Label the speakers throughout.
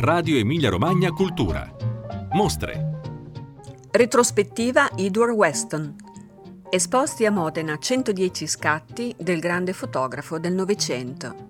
Speaker 1: Radio Emilia Romagna Cultura. Mostre.
Speaker 2: Retrospettiva Edward Weston. Esposti a Modena 110 scatti del grande fotografo del Novecento.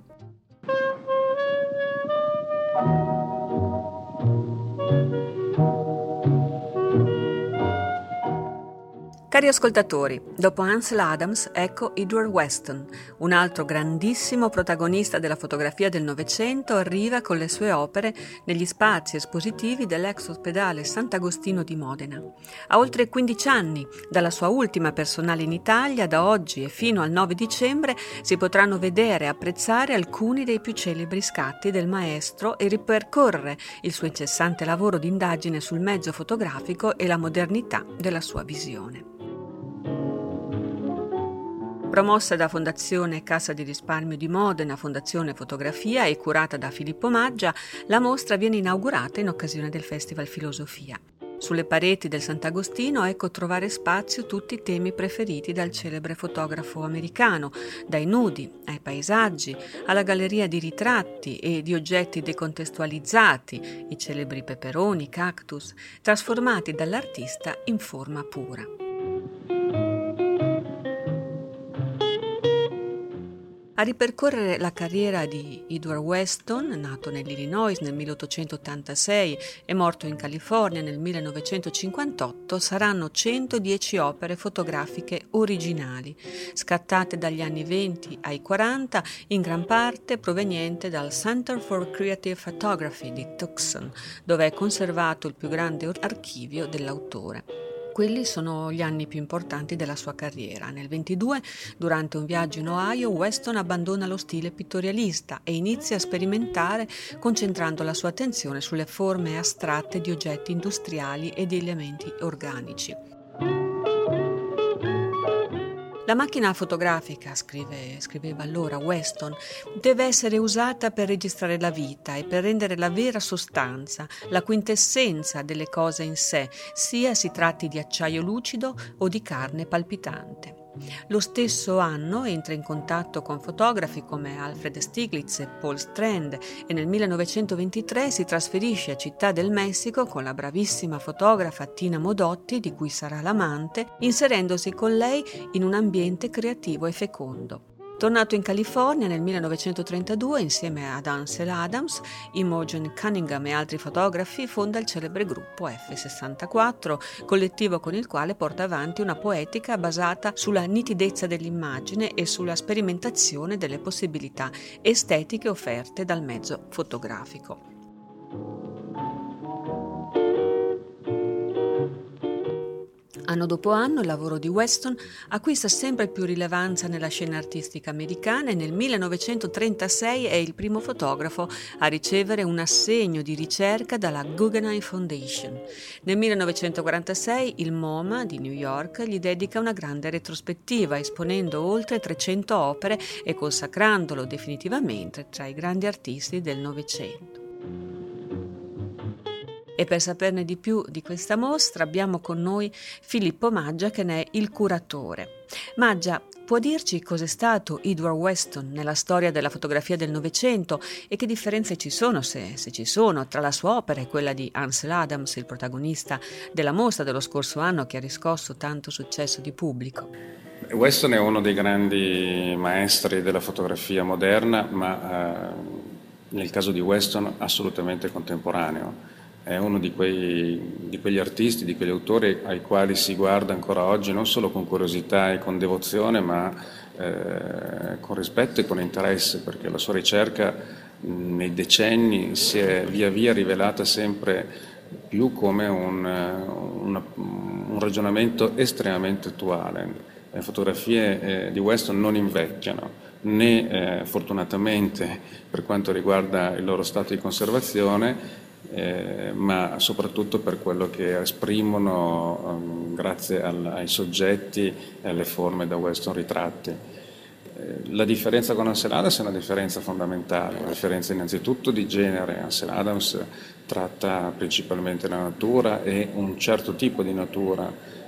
Speaker 2: Cari ascoltatori, dopo Ansel Adams, ecco Edward Weston, un altro grandissimo protagonista della fotografia del Novecento, arriva con le sue opere negli spazi espositivi dell'ex ospedale Sant'Agostino di Modena. A oltre 15 anni dalla sua ultima personale in Italia, da oggi e fino al 9 dicembre si potranno vedere e apprezzare alcuni dei più celebri scatti del maestro e ripercorrere il suo incessante lavoro di indagine sul mezzo fotografico e la modernità della sua visione. Promossa da Fondazione Cassa di Risparmio di Modena, Fondazione Fotografia e curata da Filippo Maggia, la mostra viene inaugurata in occasione del Festival Filosofia. Sulle pareti del Sant'Agostino ecco trovare spazio tutti i temi preferiti dal celebre fotografo americano, dai nudi ai paesaggi, alla galleria di ritratti e di oggetti decontestualizzati, i celebri peperoni, cactus, trasformati dall'artista in forma pura. A ripercorrere la carriera di Edward Weston, nato nell'Illinois nel 1886 e morto in California nel 1958, saranno 110 opere fotografiche originali, scattate dagli anni 20 ai 40, in gran parte proveniente dal Center for Creative Photography di Tucson, dove è conservato il più grande archivio dell'autore. Quelli sono gli anni più importanti della sua carriera. Nel 22, durante un viaggio in Ohio, Weston abbandona lo stile pittorialista e inizia a sperimentare, concentrando la sua attenzione sulle forme astratte di oggetti industriali e di elementi organici. La macchina fotografica, scriveva allora Weston, deve essere usata per registrare la vita e per rendere la vera sostanza, la quintessenza delle cose in sé, sia si tratti di acciaio lucido o di carne palpitante. Lo stesso anno entra in contatto con fotografi come Alfred Stieglitz e Paul Strand e nel 1923 si trasferisce a Città del Messico con la bravissima fotografa Tina Modotti, di cui sarà l'amante, inserendosi con lei in un ambiente creativo e fecondo. Tornato in California nel 1932, insieme ad Ansel Adams, Imogen Cunningham e altri fotografi, fonda il celebre gruppo F64, collettivo con il quale porta avanti una poetica basata sulla nitidezza dell'immagine e sulla sperimentazione delle possibilità estetiche offerte dal mezzo fotografico. Anno dopo anno il lavoro di Weston acquista sempre più rilevanza nella scena artistica americana e nel 1936 è il primo fotografo a ricevere un assegno di ricerca dalla Guggenheim Foundation. Nel 1946 il MoMA di New York gli dedica una grande retrospettiva, esponendo oltre 300 opere e consacrandolo definitivamente tra i grandi artisti del Novecento. E per saperne di più di questa mostra abbiamo con noi Filippo Maggia, che ne è il curatore. Maggia, può dirci cos'è stato Edward Weston nella storia della fotografia del Novecento e che differenze ci sono, se ci sono, tra la sua opera e quella di Ansel Adams, il protagonista della mostra dello scorso anno che ha riscosso tanto successo di pubblico?
Speaker 3: Weston è uno dei grandi maestri della fotografia moderna, ma nel caso di Weston assolutamente contemporaneo. È uno di quegli artisti, di quegli autori ai quali si guarda ancora oggi non solo con curiosità e con devozione, ma con rispetto e con interesse, perché la sua ricerca nei decenni si è via via rivelata sempre più come un ragionamento estremamente attuale. Le fotografie di Weston non invecchiano, né fortunatamente per quanto riguarda il loro stato di conservazione, ma soprattutto per quello che esprimono grazie ai soggetti e alle forme da Weston ritratti. La differenza con Ansel Adams è una differenza fondamentale, una differenza innanzitutto di genere. Ansel Adams tratta principalmente la natura e un certo tipo di natura,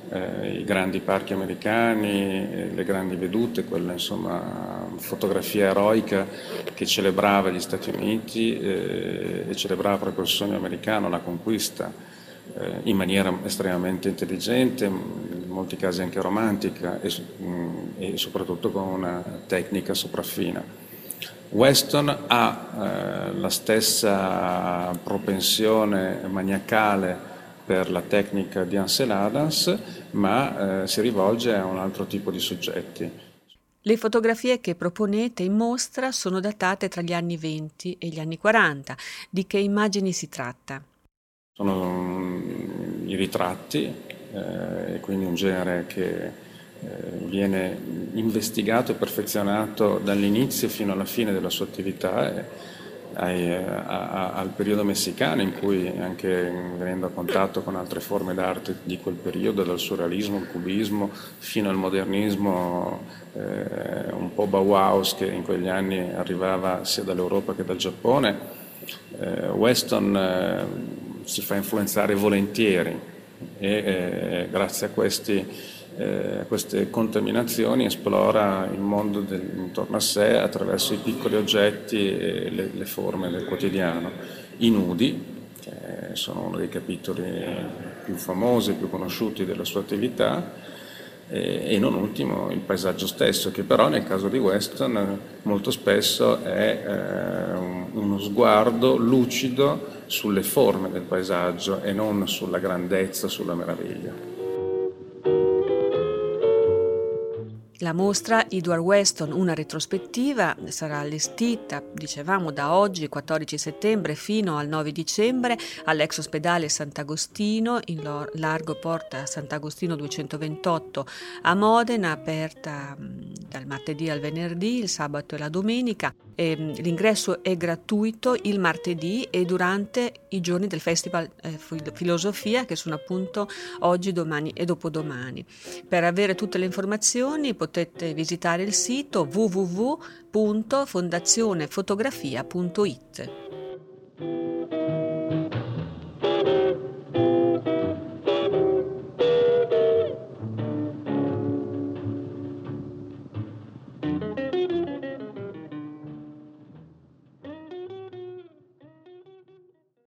Speaker 3: i grandi parchi americani, le grandi vedute, quella insomma fotografia eroica che celebrava gli Stati Uniti e celebrava proprio il sogno americano, la conquista, in maniera estremamente intelligente, in molti casi anche romantica e soprattutto con una tecnica sopraffina. Weston ha la stessa propensione maniacale per la tecnica di Ansel Adams, ma si rivolge a un altro tipo di soggetti.
Speaker 2: Le fotografie che proponete in mostra sono datate tra gli anni 20 e gli anni 40. Di che immagini si tratta?
Speaker 3: Sono i ritratti, quindi un genere che viene investigato e perfezionato dall'inizio fino alla fine della sua attività, al periodo messicano, in cui anche venendo a contatto con altre forme d'arte di quel periodo, dal surrealismo al cubismo fino al modernismo un po' Bauhaus, che in quegli anni arrivava sia dall'Europa che dal Giappone, Weston si fa influenzare volentieri e grazie a queste contaminazioni esplora il mondo intorno a sé attraverso i piccoli oggetti e le forme del quotidiano. I nudi, che sono uno dei capitoli più famosi e più conosciuti della sua attività, e non ultimo il paesaggio stesso, che però nel caso di Weston molto spesso è uno sguardo lucido sulle forme del paesaggio e non sulla grandezza, sulla meraviglia.
Speaker 2: La mostra Edward Weston, una retrospettiva, sarà allestita, dicevamo, da oggi, 14 settembre, fino al 9 dicembre all'ex ospedale Sant'Agostino, in largo Porta Sant'Agostino 228 a Modena, aperta dal martedì al venerdì, il sabato e la domenica. L'ingresso è gratuito il martedì e durante i giorni del Festival Filosofia, che sono appunto oggi, domani e dopodomani. Per avere tutte le informazioni potete visitare il sito www.fondazionefotografia.it.